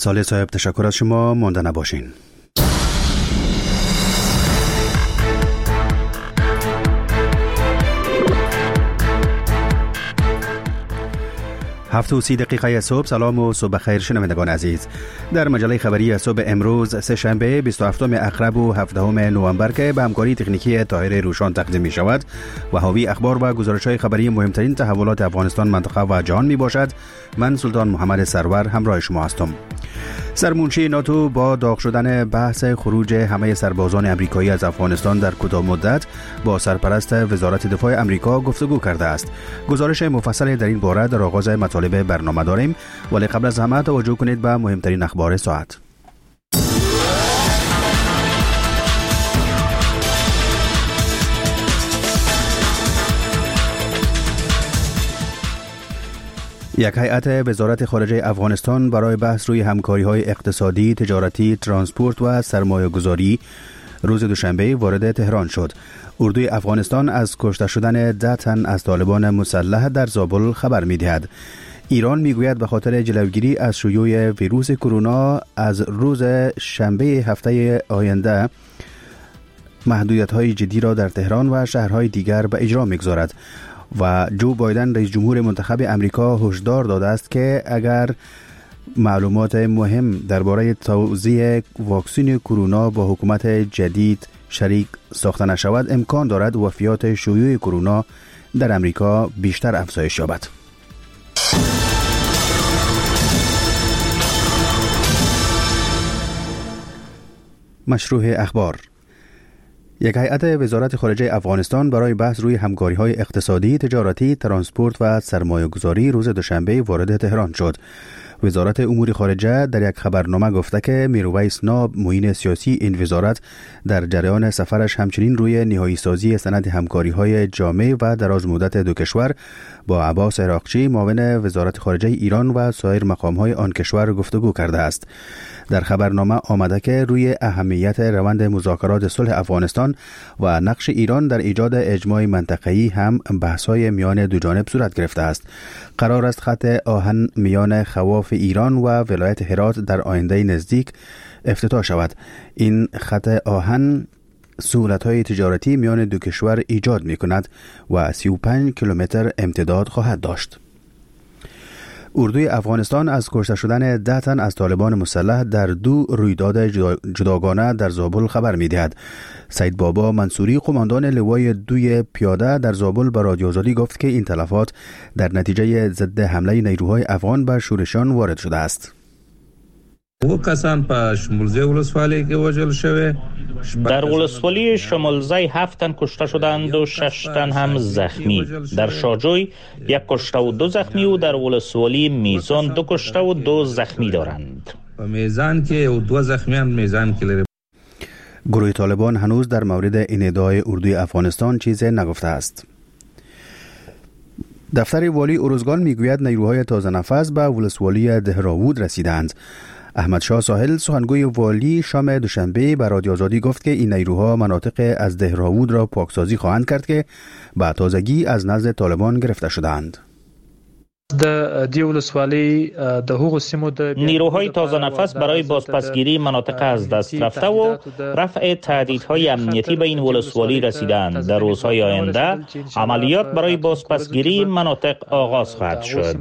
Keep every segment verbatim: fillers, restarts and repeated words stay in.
صالح صاحب تشکر از شما، مانده نباشین. هفت و سی دقیقه صبح. سلام و صبح خیر شنوندگان عزیز. در مجله خبری صبح امروز سه شنبه بیست و هفتم اقرب و هفدهم نوامبر که به همکاری تکنیکی طاهر روشان تقدیم می شود و حاوی اخبار و گزارش های خبری مهمترین تحولات افغانستان، منطقه و جهان می باشد. من سلطان محمد سرور همراه شما هستم. سرمنشی ناتو با داغ شدن بحث خروج همه سربازان امریکایی از افغانستان در کوتاه مدت با سرپرست وزارت دفاع امریکا گفتگو کرده است. گزارش مفصل در این باره در آغاز مطالب برنامه داریم، ولی قبل از همه توجه کنید به مهمترین اخبار ساعت. یک هیئت وزارت خارجه افغانستان برای بحث روی همکاری‌های اقتصادی، تجارتی، ترانسپورت و سرمایه‌گذاری روز دوشنبه وارد تهران شد. اردوی افغانستان از کشته شدن ده تن از طالبان مسلح در زابل خبر می‌دهد. ایران میگوید به خاطر جلوگیری از شیوع ویروس کرونا از روز شنبه هفته آینده محدودیت‌های جدی را در تهران و شهرهای دیگر به اجرا می‌گذارد و جو بایدن رئیس جمهور منتخب امریکا هشدار داده است که اگر معلومات مهم درباره توزیع واکسن کرونا با حکومت جدید شریک ساخته نشود، امکان دارد وفیات شیوع کرونا در امریکا بیشتر افزایش یابد. مشروع اخبار. یک هیئت وزارت خارجه افغانستان برای بحث روی همکاری‌های اقتصادی، تجارتی، ترانسپورت و سرمایه‌گذاری روز دوشنبه وارد تهران شد. وزارت امور خارجه در یک خبرنامه گفته که میرویس ناب، معین سیاسی این وزارت، در جریان سفرش همچنین روی نهایی سازی سند همکاری‌های جامع و دراز مدت دو کشور با عباس عراقچی، معاون وزارت خارجه ایران و سایر مقام‌های آن کشور گفتگو کرده است. در خبرنامه آمده که روی اهمیت روند مذاکرات صلح افغانستان و نقش ایران در ایجاد اجماع منطقه‌ای هم بحث‌های میان دو جانب صورت گرفته است. قرار است خط آهن میان خواف ایران و ولایت هرات در آینده نزدیک افتتاح شود. این خط آهن سهولت‌های تجارتی میان دو کشور ایجاد می‌کند و سی و پنج کیلومتر امتداد خواهد داشت. اردوی افغانستان از کشته شدن ده تن از طالبان مسلح در دو رویداد جداگانه در زابل خبر می‌دهد. سید بابا منصوری، قماندان لوای دوی پیاده در زابل، به رادیو آزادی گفت که این تلفات در نتیجه ضد حمله نیروهای افغان بر شورشیان وارد شده است. او کسان په شمولزی ولسوالی کې وژل شوی. در ولسوالی شمولزی هفت تن کشته شدند و شش تن هم زخمی. در شاجوی یک کشته و دو زخمی و در ولسوالی میزان دو کشته و دو زخمی دارند. په میزان کې او دو زخمیان میزان کې لري. گروه طالبان هنوز در مورد این ادعای اردوی افغانستان چیزی نگفته است. دفتر والی ارزگان میگوید نیروهای تازه نفس به ولسوالی دهراوود رسیدند. احمد شاه ساحل، سخنگوی والی، شام دوشنبه به رادیو آزادی گفت که این نیروها مناطق از دهراوود را پاکسازی خواهند کرد که به تازگی از نزد طالبان گرفته شدند. نیروهای تازه نفس برای بازپسگیری مناطق از دست رفته و رفع تهدیدهای امنیتی به این ولسوالی رسیدند. در روزهای آینده عملیات برای بازپسگیری مناطق آغاز خواهد شد.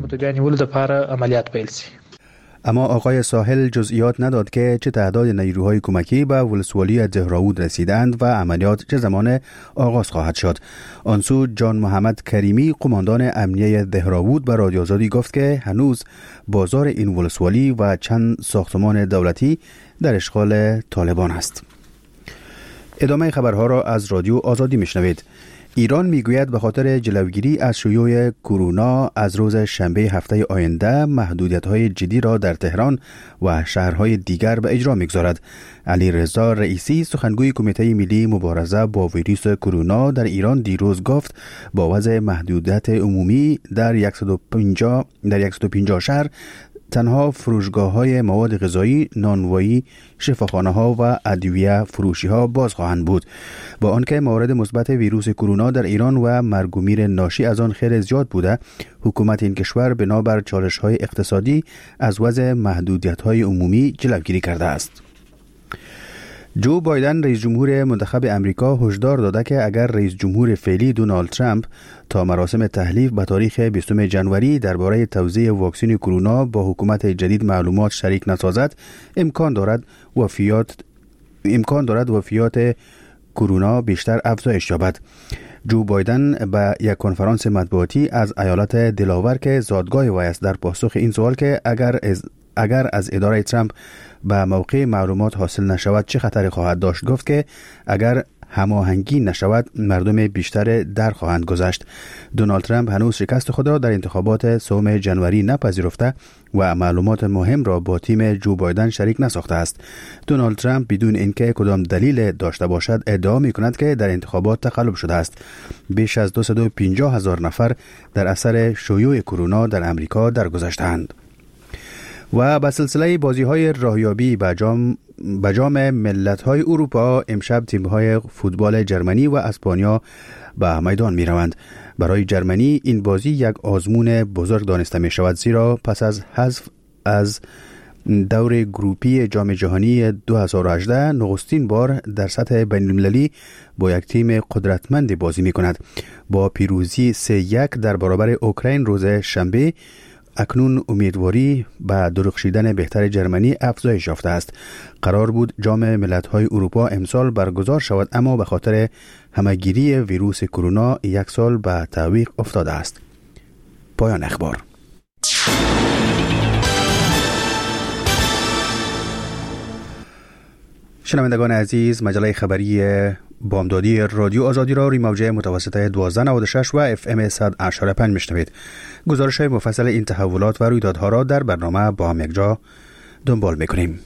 اما آقای ساحل جزئیات نداد که چه تعداد نیروهای کمکی به ولسوالی دهراوود رسیدند و عملیات چه زمان آغاز خواهد شد. آنسو جان محمد کریمی، قماندان امنیه دهراوود، به رادیو آزادی گفت که هنوز بازار این ولسوالی و چند ساختمان دولتی در اشغال طالبان است. ادامه خبرها را از رادیو آزادی میشنوید. ایران میگوید به خاطر جلوگیری از شیوع کرونا از روز شنبه هفته آینده محدودیت‌های جدی را در تهران و شهرهای دیگر به اجرا می‌گذارد. علی رضا رئیسی، سخنگوی کمیته ملی مبارزه با ویروس کرونا در ایران، دیروز گفت با وضع محدودیت عمومی در صد و پنجاه در صد و پنجاه شهر تنها فروشگاه‌های مواد غذایی، نانوایی، شفاخانه‌ها و ادویه فروشی‌ها باز خواهند بود. با آنکه موارد مثبت ویروس کرونا در ایران و مرگ و میر ناشی از آن خیلی زیاد بوده، حکومت این کشور بنابر چالش‌های اقتصادی از وضع محدودیت‌های عمومی جلوگیری کرده است. جو بایدن رئیس جمهور منتخب امریکا هشدار داده که اگر رئیس جمهور فعلی دونالد ترامپ تا مراسم تحلیف به تاریخ بیستم ژانویه درباره توزیع واکسن کرونا با حکومت جدید معلومات شریک نسازد، امکان دارد وفیات امکان دارد وفیات کرونا بیشتر افزایش یابد. جو بایدن به یک کنفرانس مطبوعاتی از ایالت دلاور که زادگاه وی است در پاسخ این سوال که اگر از اگر از اداره ترامپ به موقع معلومات حاصل نشود چه خطری خواهد داشت، گفت که اگر هماهنگی نشود مردم بیشتر در خواهند گذشت. دونالد ترامپ هنوز شکست خود را در انتخابات سوم ژانویه نپذیرفته و معلومات مهم را با تیم جو بایدن شریک نساخته است. دونالد ترامپ بدون اینکه کدام دلیل داشته باشد ادعا می‌کند که در انتخابات تقلب شده است. بیش از دویست و پنجاه هزار نفر در اثر شیوع کرونا در امریکا درگذشتند. و به سلسله بازی‌های راهیابی به جام به جام ملت‌های اروپا امشب تیم‌های فوتبال جرمنی و اسپانیا به میدان می‌روند. برای جرمنی این بازی یک آزمون بزرگ دانسته می‌شود، زیرا پس از حذف از دور گروپی جام جهانی دو هزار و هجده نخستین بار در سطح بین‌المللی با یک تیم قدرتمند بازی می‌کند. با پیروزی سه یک در برابر اوکراین روز شنبه اکنون امیدواری به درخشیدن بهتر جرمنی افزایش یافته است. قرار بود جام ملت‌های اروپا امسال برگزار شود، اما به خاطر همهگیری ویروس کرونا یک سال به تعویق افتاده است. پایان اخبار. شنوندگان عزیز، مجله خبری بامدادی رادیو آزادی را روی موجه متوسطه دوازده نود و شش و اف ام صد و هشتاد و پنج میشنوید. گزارش های مفصل این تحولات و رویدادها را در برنامه با هم یکجا دنبال میکنیم.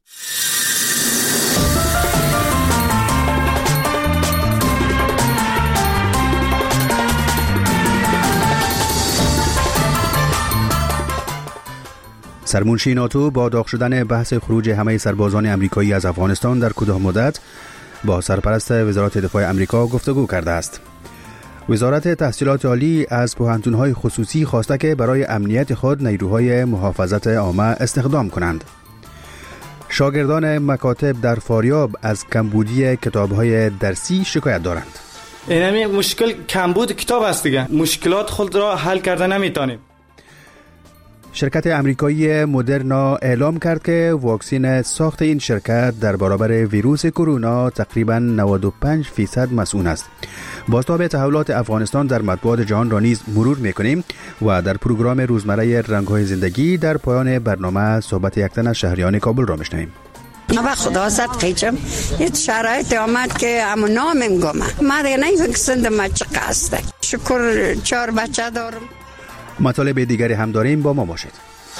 سرمنشی ناتو با داغ شدن بحث خروج همه سربازان امریکایی از افغانستان در کوتاه مدت با سرپرست وزارت دفاع امریکا گفتگو کرده است. وزارت تحصیلات عالی از پوهنتون‌های خصوصی خواسته که برای امنیت خود نیروهای محافظت عامه استخدام کنند. شاگردان مکاتب در فاریاب از کمبودی کتاب‌های درسی شکایت دارند. اینمی مشکل کمبود کتاب است دیگه. مشکلات خود را حل کرده نمیتونیم. شرکت امریکایی مدرنا اعلام کرد که واکسن ساخت این شرکت در برابر ویروس کرونا تقریباً نود و پنج درصد مسئول است. بازتاب تحولات افغانستان در مطبوعات جهان را نیز مرور می‌کنیم و در پروگرام روزمره رنگ‌های زندگی در پایان برنامه صحبت یک تن از شهریان کابل را می‌شنویم. ما خدا زد قیچم یه شرایط آمد که همون نامم گمه ما دیگه نمی‌فکسند ما چه قصده. شکر چهار بچه دارم. مطالب دیگری هم داریم، با ما باشید.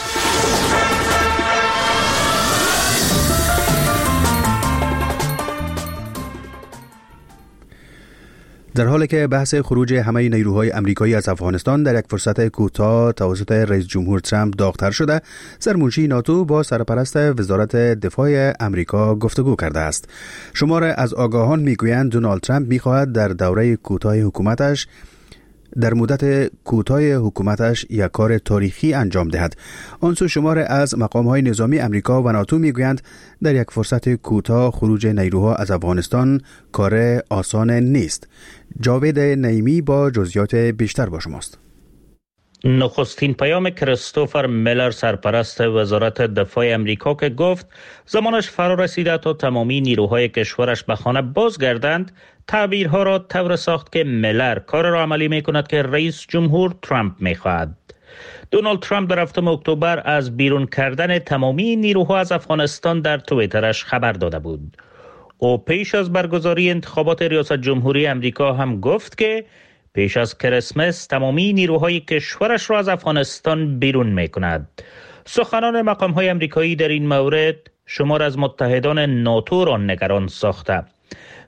در حالی که بحث خروج همه نیروهای امریکایی از افغانستان در یک فرصت کوتاه توسط رئیس جمهور ترامپ داغ‌تر شده، سرمنشی ناتو با سرپرست وزارت دفاع امریکا گفتگو کرده است. شمار از آگاهان میگویند دونالد ترامپ میخواهد در دوره کوتاه حکومتش در مدت کوتاه حکومتش یک کار تاریخی انجام دهد. آنسو شمار از مقام‌های نظامی امریکا و ناتو میگویند در یک فرصت کوتاه خروج نیروها از افغانستان کار آسان نیست. جاوید نعیمی با جزئیات بیشتر با شماست. نخستین پیام کریستوفر میلر سرپرست وزارت دفاع امریکا که گفت زمانش فرا رسیده تا تمامی نیروهای کشورش به خانه بازگردند، تعبیرها را طور ساخت که میلر کار را عملی می کند که رئیس جمهور ترامپ می خواهد. دونالد ترامپ در هفتم اکتبر از بیرون کردن تمامی نیروها از افغانستان در توییترش خبر داده بود. او پیش از برگزاری انتخابات ریاست جمهوری امریکا هم گفت که پیش از کریسمس تمامی نیروهای کشورش را از افغانستان بیرون می کند. سخنان مقام‌های امریکایی در این مورد شمار از متحدان ناتو را نگران ساخته.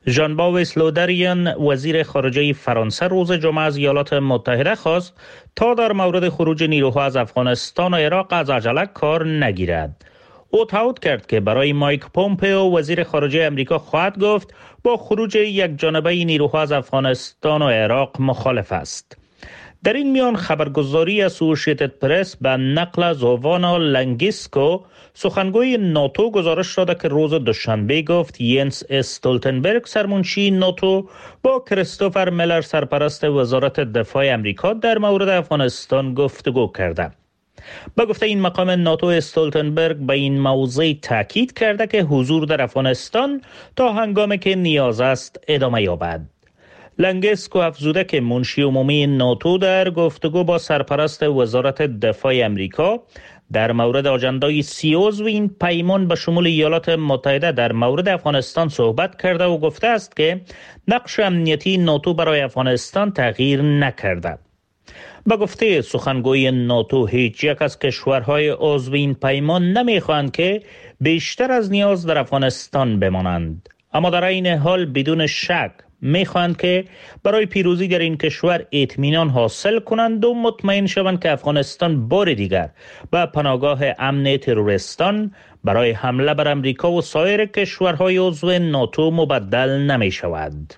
ژان باویس لودریان وزیر خارجه فرانسه روز جمعه از ایالات متحده خواست تا در مورد خروج نیروها از افغانستان و عراق از عجله کار نگیرد. او تعهد کرد که برای مایک پومپئو وزیر خارجه امریکا خواهد گفت با خروج یک جانبه نیروها از افغانستان و عراق مخالف است. در این میان خبرگزاری اسوسییتد پرس به نقل از هوانا لنگیسکو سخنگوی ناتو گزارش داده که روز دوشنبه گفت ینس استولتنبرگ سرمنشی ناتو با کریستوفر میلر سرپرست وزارت دفاع امریکا در مورد افغانستان گفتگو کرده. با گفته این مقام ناتو استولتنبرگ به این موضوع تاکید کرده که حضور در افغانستان تا هنگامی که نیاز است ادامه یابد. لنگسکو افزوده که منشی عمومی ناتو در گفتگو با سرپرست وزارت دفاع امریکا در مورد آجندای سی عضو این پیمان به شمول ایالات متحده در مورد افغانستان صحبت کرده و گفته است که نقش امنیتی ناتو برای افغانستان تغییر نکرده. با گفته سخنگوی ناتو هیچ یک از کشورهای عضو این پیمان نمیخواهند که بیشتر از نیاز در افغانستان بمانند، اما در این حال بدون شک میخواهند که برای پیروزی در این کشور اطمینان حاصل کنند و مطمئن شوند که افغانستان بار دیگر به پناهگاه امن تروریستان برای حمله بر امریکا و سایر کشورهای عضو ناتو مبدل نمی شود.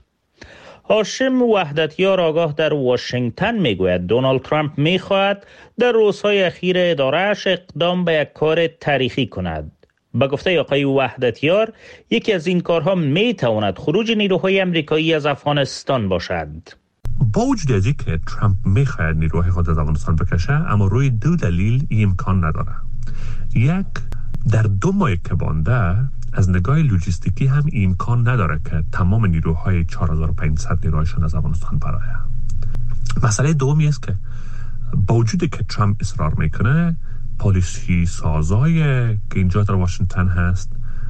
هاشم وحدتیار آگاه در واشنگتن میگوید دونالد ترامپ میخواهد در روزهای اخیر اداره‌اش اقدام به یک کار تاریخی کند. با گفته آقای وحدتیار یکی از این کارها میتواند خروج نیروهای امریکایی از افغانستان باشد. با وجود از اینکه ترامپ میخواهد نیروهای خود از افغانستان بکشه، اما روی دو دلیل این امکان نداره. یک، در دو ماه که مانده از نگاه لوجستیکی هم امکان نداره که تمام نیروهای چهار هزار و پانصد نیروهایشان از افغانستان برآید. مسئله دومی است که با وجودی که ترامپ اصرار میکنه، پالیسی سازای که اینجا در واشنگتن هست،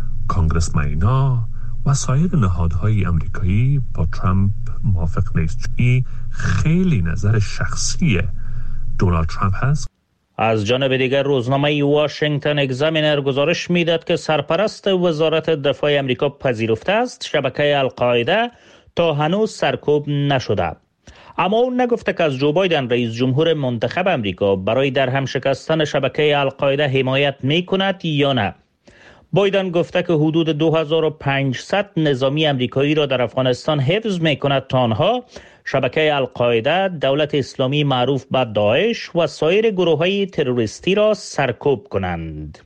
کانگرسمن‌ها و سایر نهادهای امریکایی با ترامپ موافق نیست. این خیلی نظر شخصی دونالد ترامپ هست. از جانب دیگر روزنامه واشنگتن اگزامینر گزارش میداد که سرپرست وزارت دفاع امریکا پذیرفته است شبکه القاعده تا هنوز سرکوب نشده. اما اون نگفته که از جو بایدن رئیس جمهور منتخب امریکا برای در هم شکستن شبکه القاعده حمایت میکند یا نه. بایدن گفته که حدود دو هزار و پانصد نظامی امریکایی را در افغانستان حفظ میکند تا آنها شبکه القاعده، دولت اسلامی معروف به داعش و سایر گروه‌های تروریستی را سرکوب کنند.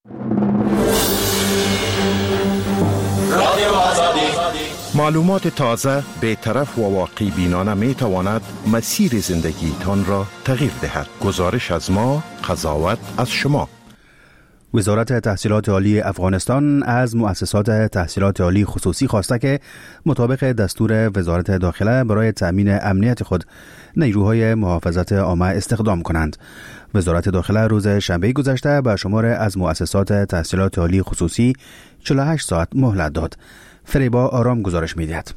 معلومات تازه، بی‌طرف و واقعی بینانه می تواند مسیر زندگی تان را تغییر دهد. گزارش از ما، قضاوت از شما. وزارت تحصیلات عالی افغانستان از مؤسسات تحصیلات عالی خصوصی خواسته که مطابق دستور وزارت داخله برای تأمین امنیت خود نیروهای محافظت عامه استخدام کنند. وزارت داخله روز شنبه گذشته به شمار از مؤسسات تحصیلات عالی خصوصی چهل و هشت ساعت مهلت داد. فریبا آرام گزارش می‌دهد.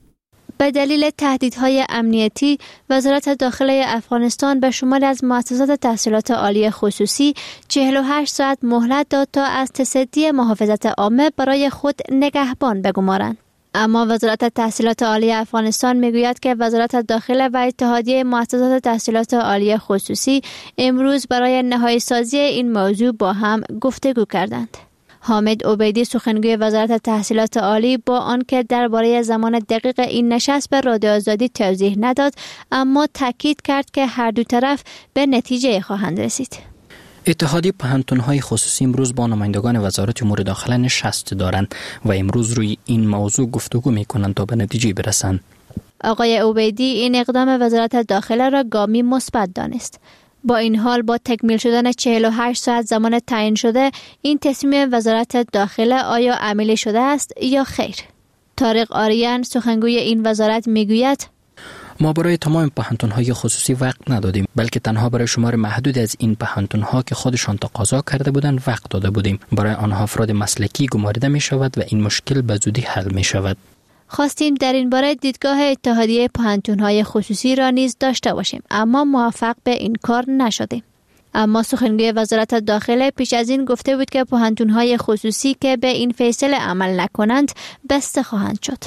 به دلیل تهدیدهای امنیتی، وزارت داخله افغانستان به شماری از مؤسسات تحصیلات عالی خصوصی چهل و هشت ساعت مهلت داد تا از تصدی محافظت عامه برای خود نگهبان بگمارند. اما وزارت تحصیلات عالی افغانستان میگوید که وزارت داخله و اتحادیه مؤسسات تحصیلات عالی خصوصی امروز برای نهایی سازی این موضوع با هم گفتگو کردند. حامد عبیدی سخنگوی وزارت تحصیلات عالی با آنکه درباره زمان دقیق این نشست به رادیو آزادی توضیح نداد، اما تاکید کرد که هر دو طرف به نتیجه خواهند رسید. اتحادیه پهنتون‌های خصوصی امروز با نمایندگان وزارت امور داخله نشست دارند و امروز روی این موضوع گفتگو می‌کنند تا به نتیجه برسند. آقای عبیدی این اقدام وزارت داخله را گامی مثبت دانست. با این حال با تکمیل شدن چهل و هشت ساعت زمان تعیین شده، این تصمیم وزارت داخله آیا عملی شده است یا خیر؟ طارق آریان سخنگوی این وزارت میگوید ما برای تمام پهنتون‌های خصوصی وقت ندادیم، بلکه تنها برای شمار محدود از این پهنتون‌ها که خودشان تقاضا کرده بودند وقت داده بودیم. برای آنها افراد مسلکی گمارده می شود و این مشکل به زودی حل می شود. خواستیم در این باره دیدگاه اتحادیه پهنتون‌های خصوصی را نیز داشته باشیم، اما موفق به این کار نشدیم. اما سخنگوی وزارت داخله پیش از این گفته بود که پهنتون‌های خصوصی که به این فیصله عمل نکنند بسته خواهند شد.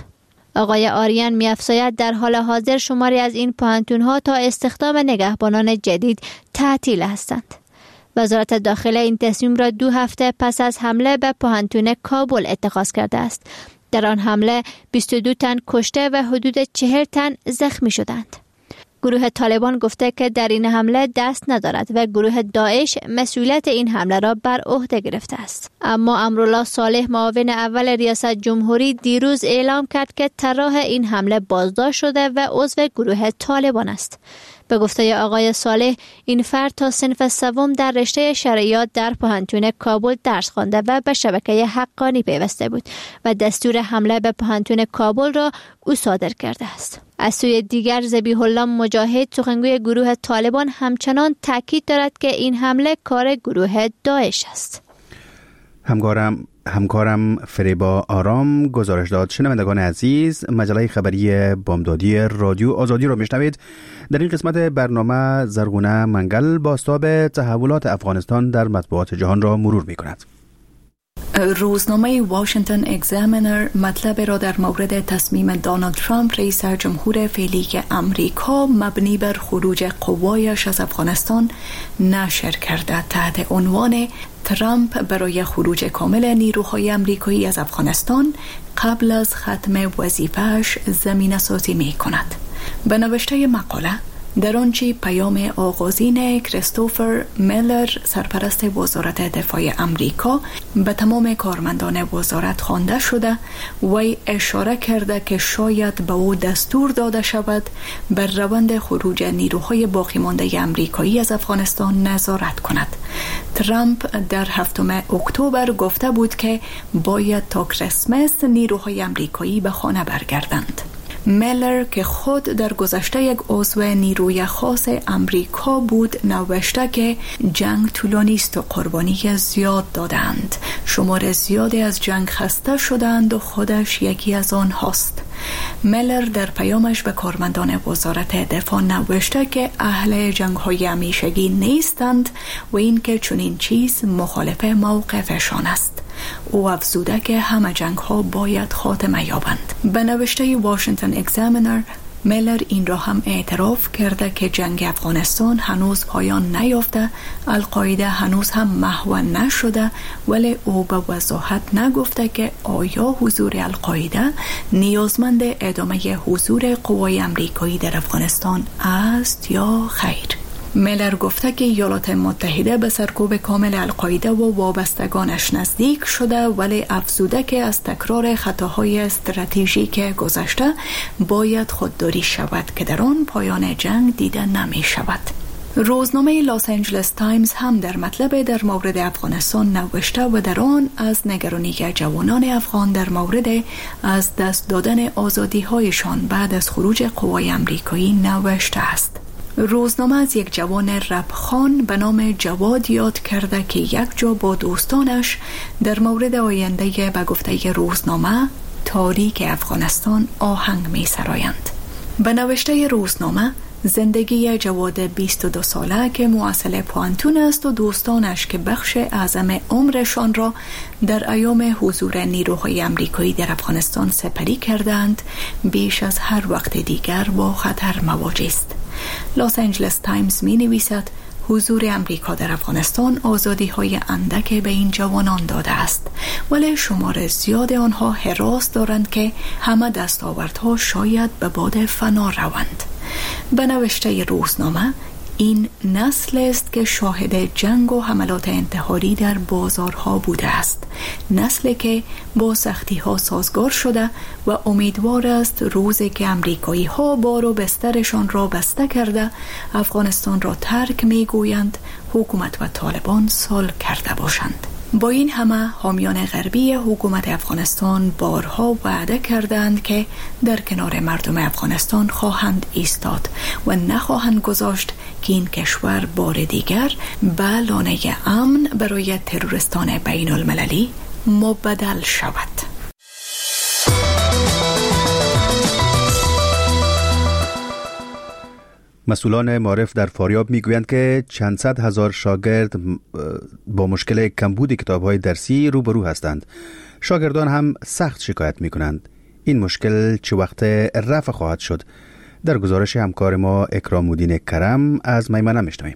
آقای آریان می‌افزاید در حال حاضر شماری از این پوهنتون‌ها تا استخدام نگهبانان جدید تعطیل هستند. وزارت داخله این تصمیم را دو هفته پس از حمله به پوهنتون کابل اتخاذ کرده است. در آن حمله بیست و دو تن کشته و حدود چهل تن زخمی شدند. گروه طالبان گفته که در این حمله دست ندارد و گروه داعش مسئولیت این حمله را بر عهده گرفته است. اما امرالله صالح معاون اول ریاست جمهوری دیروز اعلام کرد که طراح این حمله بازداشت شده و عضو گروه طالبان است. به گفته آقای صالح، این فرد تا صنف سوم در رشته شرعیات در پوهنتون کابل درس خوانده و به شبکه حقانی پیوسته بود و دستور حمله به پوهنتون کابل را او صادر کرده است. از سوی دیگر ذبیح الله مجاهد سخنگوی گروه طالبان همچنان تاکید دارد که این حمله کار گروه داعش است. همکارم همکارم فریبا آرام گزارش داد. شنوندگان عزیز، مجله خبری بامدادی رادیو آزادی را میشنوید. در این قسمت برنامه زرغونه منگل بازتاب تحولات افغانستان در مطبوعات جهان را مرور میکند. روزنامه واشنگتن اگزامینر مطلب را در مورد تصمیم دونالد ترامپ رئیس جمهور فعلی امریکا مبنی بر خروج قوایش از افغانستان نشر کرده تحت عنوان ترامپ برای خروج کامل نیروهای امریکایی از افغانستان قبل از ختم وظیفه‌اش زمینه‌سازی می‌کند. به نوشته مقاله در آنچه پیام آغازین کریستوفر میلر سرپرست وزارت دفاع امریکا به تمام کارمندان وزارت خوانده شده، وی اشاره کرده که شاید به او دستور داده شود بر روند خروج نیروهای باقی مانده امریکایی از افغانستان نظارت کند. ترامپ در هفتم اکتبر گفته بود که باید تا کریسمس نیروهای امریکایی به خانه برگردند. میلر که خود در گذشته یک عضو نیروی خاص امریکا بود نوشته که جنگ طولانی است و قربانی زیاد دادند. شمار زیادی از جنگ خسته شدند و خودش یکی از آنهاست. میلر در پیامش به کارمندان وزارت دفاع نوشته که اهل جنگ‌های همیشگی نیستند و اینکه چنین چیز مخالف موقفشان است. او افزوده که همه جنگ‌ها باید خاتمه یابند. به نوشته واشنگتن اگزامینر، میلر این را هم اعتراف کرده که جنگ افغانستان هنوز پایان نیافته، القاعده هنوز هم محو نشده، ولی او به وضاحت نگفته که آیا حضور القاعده نیازمند ادامه حضور قوای امریکایی در افغانستان است یا خیر. میلر گفته که ایالات متحده به سرکوب کامل القاعده و وابستگانش نزدیک شده، ولی افزوده که از تکرار خطاهای استراتژیک گذشته باید خودداری شود که در آن پایان جنگ دیده نمی شود. روزنامه لاس آنجلس تایمز هم در مطلب در مورد افغانستان نوشته و در آن از نگرانی جوانان افغان در مورد از دست دادن آزادی هایشان بعد از خروج قوای امریکایی نوشته است. روزنامه از یک جوان رپخان به نام جواد یاد کرده که یک جا با دوستانش در مورد آینده به گفته روزنامه تاریک افغانستان آهنگ می سرایند. به نوشته روزنامه، زندگی جواد بیست و دو ساله که محصل پوهنتون است و دوستانش که بخش اعظم عمرشان را در ایام حضور نیروهای امریکایی در افغانستان سپری کردند، بیش از هر وقت دیگر با خطر مواجه است. لاس آنجلس تایمز می نویسد حضور امریکا در افغانستان آزادی های اندک به این جوانان داده است، ولی شمار زیاد آنها حراس دارند که همه دستاوردها شاید به باد فنا روند. به نوشته روزنامه، این نسل است که شاهد جنگ و حملات انتحاری در بازارها بوده است، نسلی که با سختی ها سازگار شده و امیدوار است روزی که امریکایی ها بار و بسترشان را بسته کرده افغانستان را ترک می گویند حکومت و طالبان صلح کرده باشند. با این همه حامیان غربی حکومت افغانستان بارها وعده کردند که در کنار مردم افغانستان خواهند ایستاد و نخواهند گذاشت که این کشور بار دیگر به لانه امن برای تروریستان بین المللی مبدل شود. مسئولان معارف در فاریاب میگویند که چند صد هزار شاگرد با مشکل کمبود کتاب‌های درسی روبرو هستند. شاگردان هم سخت شکایت میکنند. این مشکل چه وقت رفع خواهد شد؟ در گزارش همکار ما اکرام‌الدین کرم از میمنه میشنویم.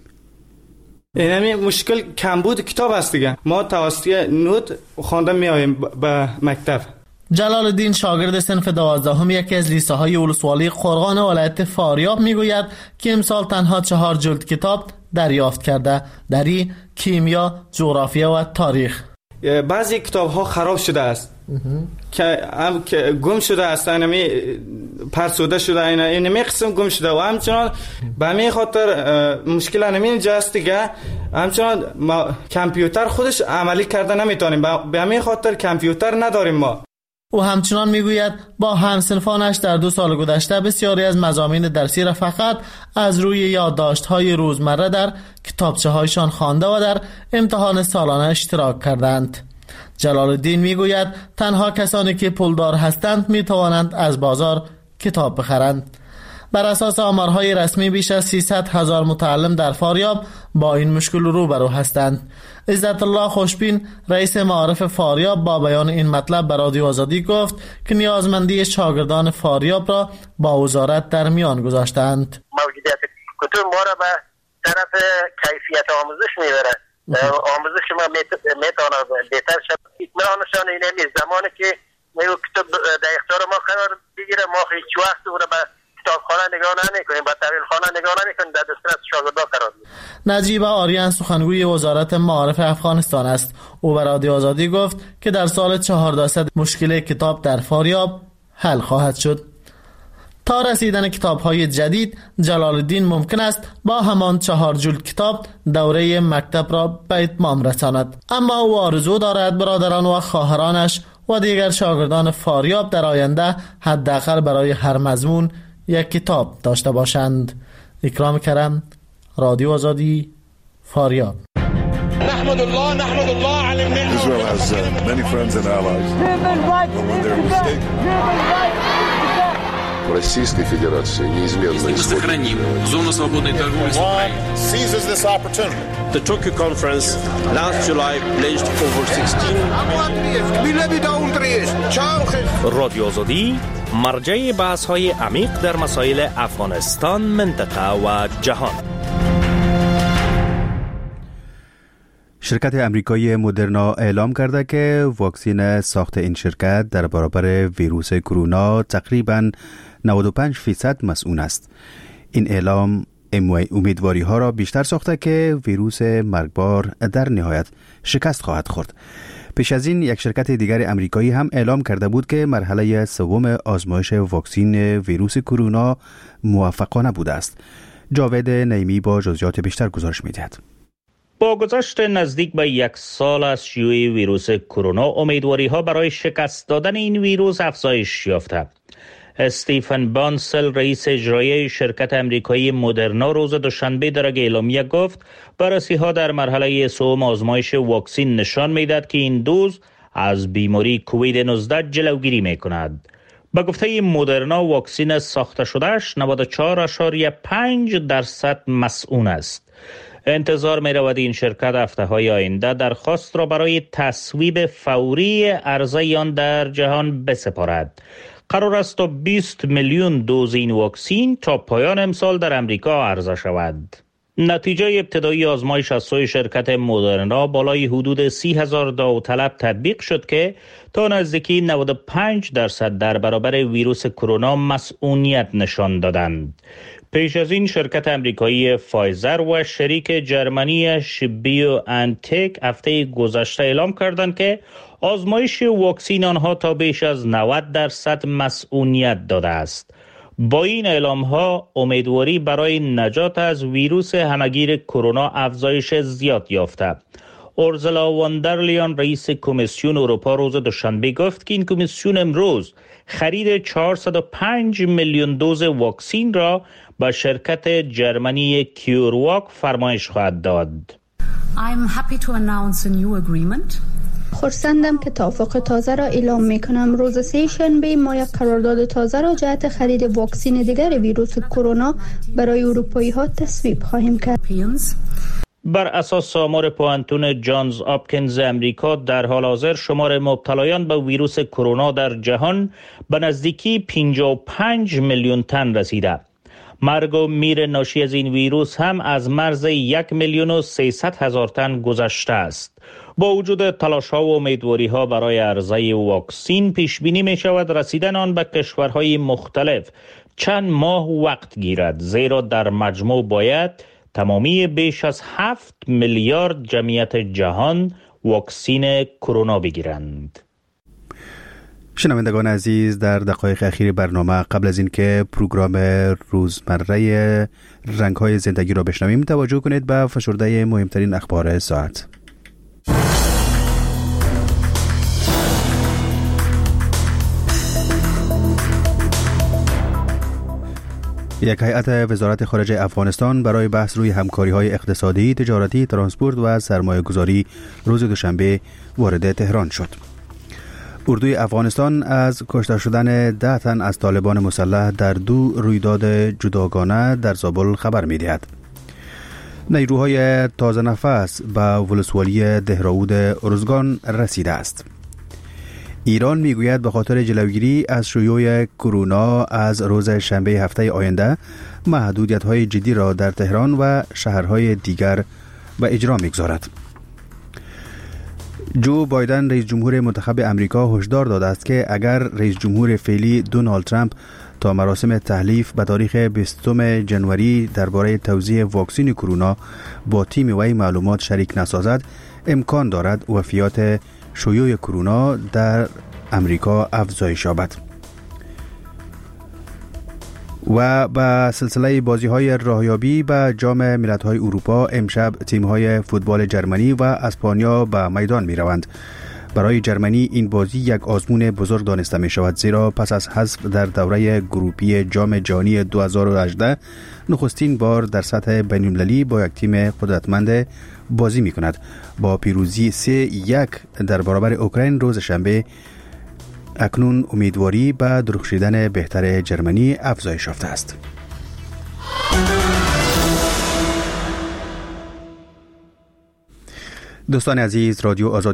این مشکل کمبود کتاب است دیگه. ما توسط نوت خوانده میاییم به مکتب. جلال الدین شاگرد صنف دوازدهم یکی از لیسه های ولسوالی قرغان ولایت فاریاب میگوید که امسال تنها چهار جلد کتاب دریافت کرده، دری کیمیا، جغرافیا و تاریخ. بعضی کتاب ها خراب شده است که هم که گم شده است، اینمی پرسوده شده، این اینمی قسم گم شده و همچنان به همین خاطر مشکل اینمی اینجا است دیگه. همچنان ما کامپیوتر خودش عملی کرده نمیتونیم، به همین خاطر کامپیوتر نداریم ما. او همچنان میگوید با همسنفانش در دو سال گذشته بسیاری از مضامین درسی را فقط از روی یادداشت‌های روزمره در کتابچه‌هایشان خوانده و در امتحان سالانه اشتراک کردند. جلال الدین میگوید تنها کسانی که پولدار هستند میتوانند از بازار کتاب بخرند. بر اساس آمارهای رسمی بیش از سیصد هزار متعلم در فاریاب با این مشکل روبرو هستند. عزت الله خوشبین رئیس معارف فاریاب با بیان این مطلب به رادیو آزادی گفت که نیازمندی شاگردان فاریاب را با وزارت در میان گذاشتند. موجودیت کتب ما را به طرف کیفیت آموزش میبره. آموزش ما میتونه بهتر شد. اطمینانشان اینه می زمانی که میگو کتب در اختیار ما قرار بگیره، ما هیچ وقت اون را به کتابخانه نگاه نمی‌کنیم، با طویلخانه نگاه نمی‌کنیم، در دسترس شاگردان قرار می‌دیم. نجیب آریان سخنگوی وزارت معارف افغانستان است. او به رادیو آزادی گفت که در سال چهاردهصد مشکل کتاب در فاریاب حل خواهد شد. تا رسیدن کتاب‌های جدید جلال الدین ممکن است با همان چهار جلد کتاب دوره مکتب را به اتمام رساند، اما او آرزو دارد برادران و خواهرانش و دیگر شاگردان فاریاب در آینده حداقل برای هر مضمون یک کتاب داشته باشند. اکرام کرم، رادیو آزادی، فاریاب. نحمد الله نحمد الله على النعمة. Israel has uh, many friends and allies. When they're mistaken. Российской Федерации неизменно мы сохраним зону свободной торговли с Украиной. Seizes this opportunity. The Tokyo conference last July pledged over sixteen. رادیو آزادی مرجع بحث‌های عمیق در مسائل افغانستان، منطقه و جهان. شرکت امریکایی مدرنا اعلام کرده که واکسن ساخت این شرکت در برابر ویروس کرونا تقریباً نود و پنج فیصد مسئول است. این اعلام امیدواری ها را بیشتر ساخته که ویروس مرگبار در نهایت شکست خواهد خورد. پیش از این یک شرکت دیگر امریکایی هم اعلام کرده بود که مرحله سوم آزمایش واکسن ویروس کرونا موفقانه بوده است. جاوید نعیمی با جزئیات بیشتر گزارش می‌دهد. با گذشت نزدیک به یک سال از شیوع ویروس کرونا، امیدواری ها برای شکست دادن این ویروس افزایش یافته. استیفن بانسل رئیس اجرایی شرکت امریکایی مدرنا روز دوشنبه در یک اعلامیه گفت بررسی ها در مرحله سوم آزمایش واکسن نشان میدهد که این دوز از بیماری کووید نوزده جلوگیری میکند. به گفته مدرنا واکسن ساخته شدهش نود و چهار ممیز پنج درصد مسئول است. انتظار می رود این شرکت هفته های آینده درخواست را برای تصویب فوری عرضه آن در جهان بسپارد. قرار است تا بیست میلیون دوز این واکسن تا پایان امسال در امریکا عرضه شود. نتیجه ابتدایی آزمایش از سوی شرکت مدرنا بالای حدود سی هزار داوطلب تطبیق شد که تا نزدیکی نود و پنج درصد در برابر ویروس کرونا مسئولیت نشان دادند. پیش از این شرکت امریکایی فایزر و شریک جرمنی شیبیو انتک هفته گذشته اعلام کردند که آزمایش واکسن آنها تا بیش از نود درصد مسئولیت داده است. با این اعلام ها امیدواری برای نجات از ویروس همگیر کرونا افزایش زیاد یافته. اورزلا واندرلیان رئیس کمیسیون اروپا روز دوشنبه گفت که این کمیسیون امروز خرید چهارصد و پنج میلیون دوز واکسن را با شرکت جرمنی کیورواک فرمایش خواهد داد. I'm happy to announce a new agreement. خرسندم که توافق تازه را اعلام می کنم. روز سه شنبه ما یک قرارداد تازه را جهت خرید واکسن دیگر ویروس کرونا برای اروپایی ها تصویب خواهیم کرد. بر اساس آمار پوانتون جانز آپکینز امریکا در حال حاضر شمار مبتلایان به ویروس کرونا در جهان به نزدیکی پنجاه و پنج میلیون تن رسیده. مرگ و میر ناشی از این ویروس هم از مرز یک میلیون و سیصد هزار تن گذشته است. با وجود تلاش ها و امیدواری ها برای عرضه واکسین، پیش بینی می شود رسیدن آن به کشورهای مختلف چند ماه وقت گیرد، زیرا در مجموع باید تمامی بیش از هفت میلیارد جمعیت جهان واکسین کرونا بگیرند. شنوندگان عزیز، در دقایق اخیر برنامه قبل از اینکه پروگرام روزمره رنگ‌های زندگی را بشنویم، توجه کنید به فشرده مهمترین اخبار ساعت. یک هیئت وزارت خارجه افغانستان برای بحث روی همکاری‌های اقتصادی، تجارتی، ترانسپورت و سرمایه‌گذاری روز دوشنبه وارد تهران شد. اردوی افغانستان از کشته شدن ده تن از طالبان مسلح در دو رویداد جداگانه در زابل خبر می‌دهد. نیروهای تازه نفس به ولسوالی دهراود ارزگان رسیده است. ایران میگوید به خاطر جلوگیری از شیوع کرونا از روز شنبه هفته آینده محدودیت‌های جدی را در تهران و شهرهای دیگر به اجرا می‌گذارد. جو بایدن رئیس جمهور منتخب امریکا هشدار داده است که اگر رئیس جمهور فعلی دونالد ترامپ تا مراسم تحلیف به تاریخ بیستم جنوری درباره توزیع واکسن کرونا با تیم وی معلومات شریک نسازد، امکان دارد وفیات شیوع کرونا در امریکا افزایش یابد. و با سلسله بازی‌های راهیابی به جام ملت‌های اروپا، امشب تیم‌های فوتبال جرمنی و اسپانیا به میدان می‌روند. برای جرمنی این بازی یک آزمون بزرگ دانسته می‌شود، زیرا پس از حذف در دوره گروپی جام جهانی دو هزار و هجده نخستین بار در سطح بین‌المللی با یک تیم قدرتمند بازی می‌کند. با پیروزی سه یک در برابر اوکراین روز شنبه، اکنون امیدواری به درخشیدن بهتر جرمنی افزایش یافته است. دوستان عزیز، رادیو آزادی